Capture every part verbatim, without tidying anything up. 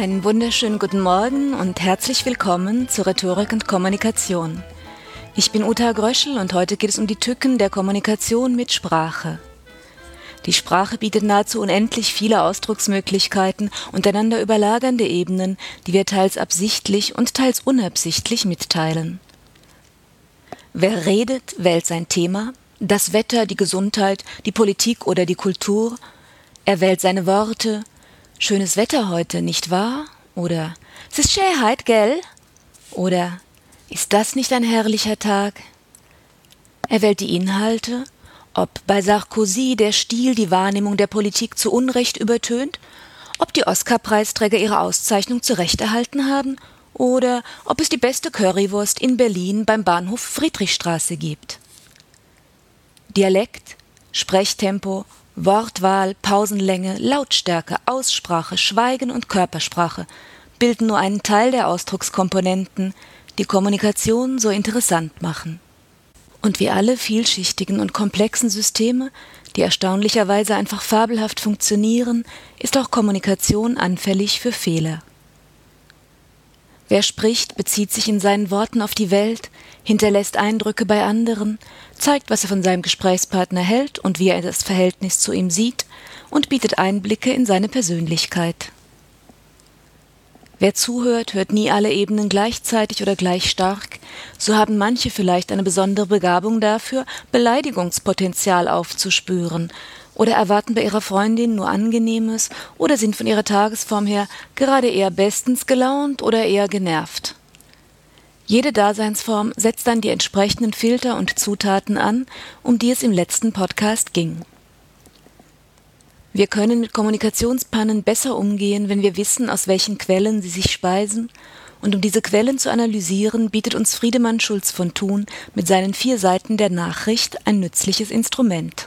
Einen wunderschönen guten Morgen und herzlich willkommen zur Rhetorik und Kommunikation. Ich bin Uta Gröschel und heute geht es um die Tücken der Kommunikation mit Sprache. Die Sprache bietet nahezu unendlich viele Ausdrucksmöglichkeiten und einander überlagernde Ebenen, die wir teils absichtlich und teils unabsichtlich mitteilen. Wer redet, wählt sein Thema, das Wetter, die Gesundheit, die Politik oder die Kultur. Er wählt seine Worte. Schönes Wetter heute, nicht wahr? Oder es ist Schönheit, gell? Oder ist das nicht ein herrlicher Tag? Er wählt die Inhalte, ob bei Sarkozy der Stil die Wahrnehmung der Politik zu Unrecht übertönt, ob die Oscar-Preisträger ihre Auszeichnung zu Recht erhalten haben oder ob es die beste Currywurst in Berlin beim Bahnhof Friedrichstraße gibt. Dialekt, Sprechtempo, Wortwahl, Pausenlänge, Lautstärke, Aussprache, Schweigen und Körpersprache bilden nur einen Teil der Ausdruckskomponenten, die Kommunikation so interessant machen. Und wie alle vielschichtigen und komplexen Systeme, die erstaunlicherweise einfach fabelhaft funktionieren, ist auch Kommunikation anfällig für Fehler. Wer spricht, bezieht sich in seinen Worten auf die Welt, hinterlässt Eindrücke bei anderen, zeigt, was er von seinem Gesprächspartner hält und wie er das Verhältnis zu ihm sieht und bietet Einblicke in seine Persönlichkeit. Wer zuhört, hört nie alle Ebenen gleichzeitig oder gleich stark, so haben manche vielleicht eine besondere Begabung dafür, Beleidigungspotenzial aufzuspüren oder erwarten bei ihrer Freundin nur Angenehmes oder sind von ihrer Tagesform her gerade eher bestens gelaunt oder eher genervt. Jede Daseinsform setzt dann die entsprechenden Filter und Zutaten an, um die es im letzten Podcast ging. Wir können mit Kommunikationspannen besser umgehen, wenn wir wissen, aus welchen Quellen sie sich speisen, und um diese Quellen zu analysieren, bietet uns Friedemann Schulz von Thun mit seinen vier Seiten der Nachricht ein nützliches Instrument.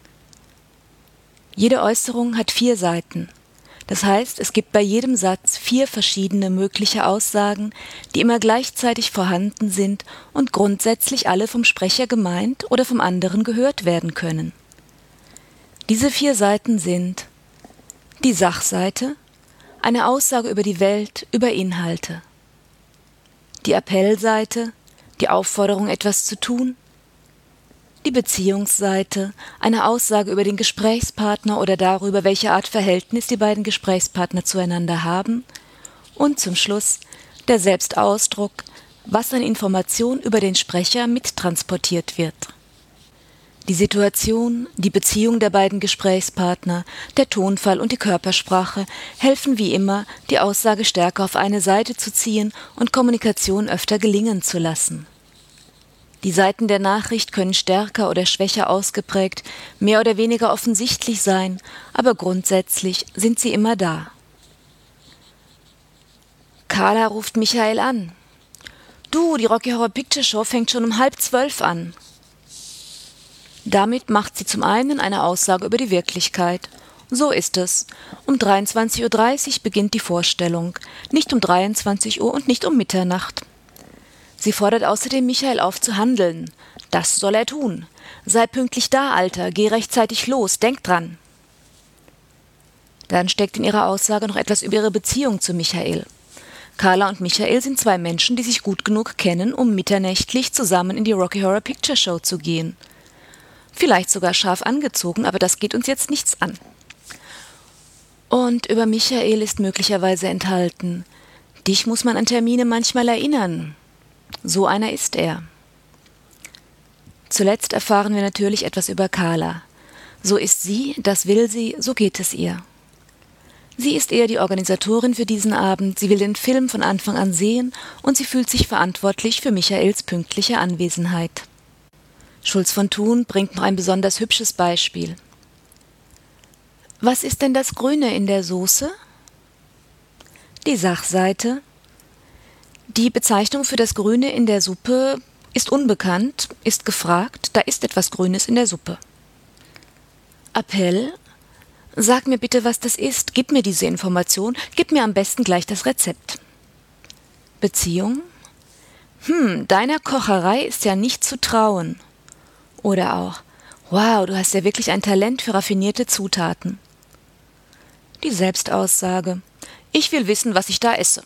Jede Äußerung hat vier Seiten. Das heißt, es gibt bei jedem Satz vier verschiedene mögliche Aussagen, die immer gleichzeitig vorhanden sind und grundsätzlich alle vom Sprecher gemeint oder vom anderen gehört werden können. Diese vier Seiten sind die Sachseite, eine Aussage über die Welt, über Inhalte. Die Appellseite, die Aufforderung, etwas zu tun. Die Beziehungsseite, eine Aussage über den Gesprächspartner oder darüber, welche Art Verhältnis die beiden Gesprächspartner zueinander haben. Und zum Schluss der Selbstausdruck, was an Information über den Sprecher mittransportiert wird. Die Situation, die Beziehung der beiden Gesprächspartner, der Tonfall und die Körpersprache helfen wie immer, die Aussage stärker auf eine Seite zu ziehen und Kommunikation öfter gelingen zu lassen. Die Seiten der Nachricht können stärker oder schwächer ausgeprägt, mehr oder weniger offensichtlich sein, aber grundsätzlich sind sie immer da. Carla ruft Michael an. Du, die Rocky Horror Picture Show fängt schon um halb zwölf an. Damit macht sie zum einen eine Aussage über die Wirklichkeit. So ist es. Um dreiundzwanzig Uhr dreißig beginnt die Vorstellung, nicht um dreiundzwanzig Uhr und nicht um Mitternacht. Sie fordert außerdem Michael auf zu handeln. Das soll er tun. Sei pünktlich da, Alter, geh rechtzeitig los, denk dran. Dann steckt in ihrer Aussage noch etwas über ihre Beziehung zu Michael. Carla und Michael sind zwei Menschen, die sich gut genug kennen, um mitternächtlich zusammen in die Rocky Horror Picture Show zu gehen. Vielleicht sogar scharf angezogen, aber das geht uns jetzt nichts an. Und über Michael ist möglicherweise enthalten: Dich muss man an Termine manchmal erinnern. So einer ist er. Zuletzt erfahren wir natürlich etwas über Carla. So ist sie, das will sie, so geht es ihr. Sie ist eher die Organisatorin für diesen Abend, sie will den Film von Anfang an sehen und sie fühlt sich verantwortlich für Michaels pünktliche Anwesenheit. Schulz von Thun bringt noch ein besonders hübsches Beispiel. Was ist denn das Grüne in der Soße? Die Sachseite. Die Bezeichnung für das Grüne in der Suppe ist unbekannt, ist gefragt, da ist etwas Grünes in der Suppe. Appell. Sag mir bitte, was das ist, gib mir diese Information, gib mir am besten gleich das Rezept. Beziehung. Hm, deiner Kocherei ist ja nicht zu trauen. Oder auch, wow, du hast ja wirklich ein Talent für raffinierte Zutaten. Die Selbstaussage. Ich will wissen, was ich da esse.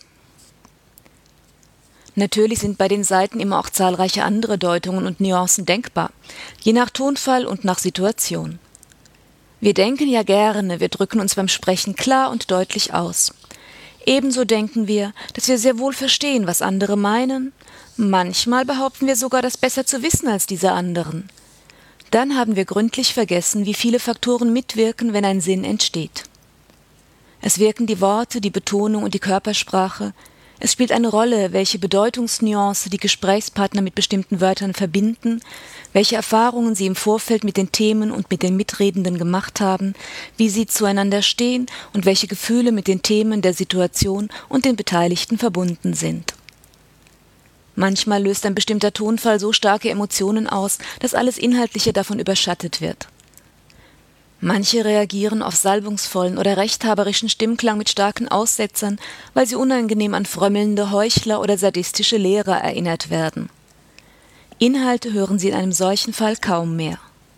Natürlich sind bei den Seiten immer auch zahlreiche andere Deutungen und Nuancen denkbar, je nach Tonfall und nach Situation. Wir denken ja gerne, wir drücken uns beim Sprechen klar und deutlich aus. Ebenso denken wir, dass wir sehr wohl verstehen, was andere meinen. Manchmal behaupten wir sogar, das besser zu wissen als diese anderen. Dann haben wir gründlich vergessen, wie viele Faktoren mitwirken, wenn ein Sinn entsteht. Es wirken die Worte, die Betonung und die Körpersprache. Es spielt eine Rolle, welche Bedeutungsnuance die Gesprächspartner mit bestimmten Wörtern verbinden, welche Erfahrungen sie im Vorfeld mit den Themen und mit den Mitredenden gemacht haben, wie sie zueinander stehen und welche Gefühle mit den Themen der Situation und den Beteiligten verbunden sind. Manchmal löst ein bestimmter Tonfall so starke Emotionen aus, dass alles Inhaltliche davon überschattet wird. Manche reagieren auf salbungsvollen oder rechthaberischen Stimmklang mit starken Aussetzern, weil sie unangenehm an frömmelnde Heuchler oder sadistische Lehrer erinnert werden. Inhalte hören sie in einem solchen Fall kaum mehr.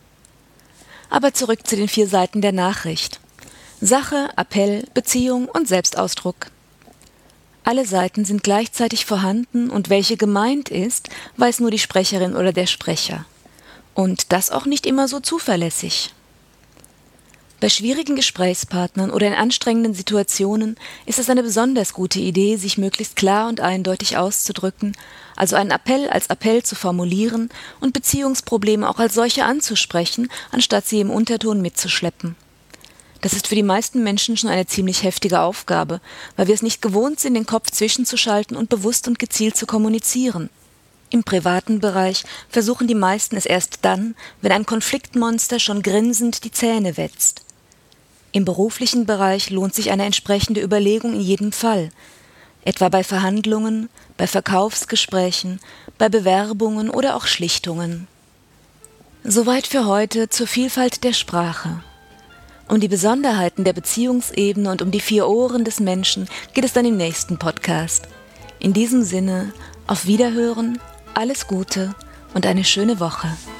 Aber zurück zu den vier Seiten der Nachricht. Sache, Appell, Beziehung und Selbstausdruck. Alle Seiten sind gleichzeitig vorhanden und welche gemeint ist, weiß nur die Sprecherin oder der Sprecher. Und das auch nicht immer so zuverlässig. Bei schwierigen Gesprächspartnern oder in anstrengenden Situationen ist es eine besonders gute Idee, sich möglichst klar und eindeutig auszudrücken, also einen Appell als Appell zu formulieren und Beziehungsprobleme auch als solche anzusprechen, anstatt sie im Unterton mitzuschleppen. Das ist für die meisten Menschen schon eine ziemlich heftige Aufgabe, weil wir es nicht gewohnt sind, den Kopf zwischenzuschalten und bewusst und gezielt zu kommunizieren. Im privaten Bereich versuchen die meisten es erst dann, wenn ein Konfliktmonster schon grinsend die Zähne wetzt. Im beruflichen Bereich lohnt sich eine entsprechende Überlegung in jedem Fall, etwa bei Verhandlungen, bei Verkaufsgesprächen, bei Bewerbungen oder auch Schlichtungen. Soweit für heute zur Vielfalt der Sprache. Um die Besonderheiten der Beziehungsebene und um die vier Ohren des Menschen geht es dann im nächsten Podcast. In diesem Sinne, auf Wiederhören, alles Gute und eine schöne Woche.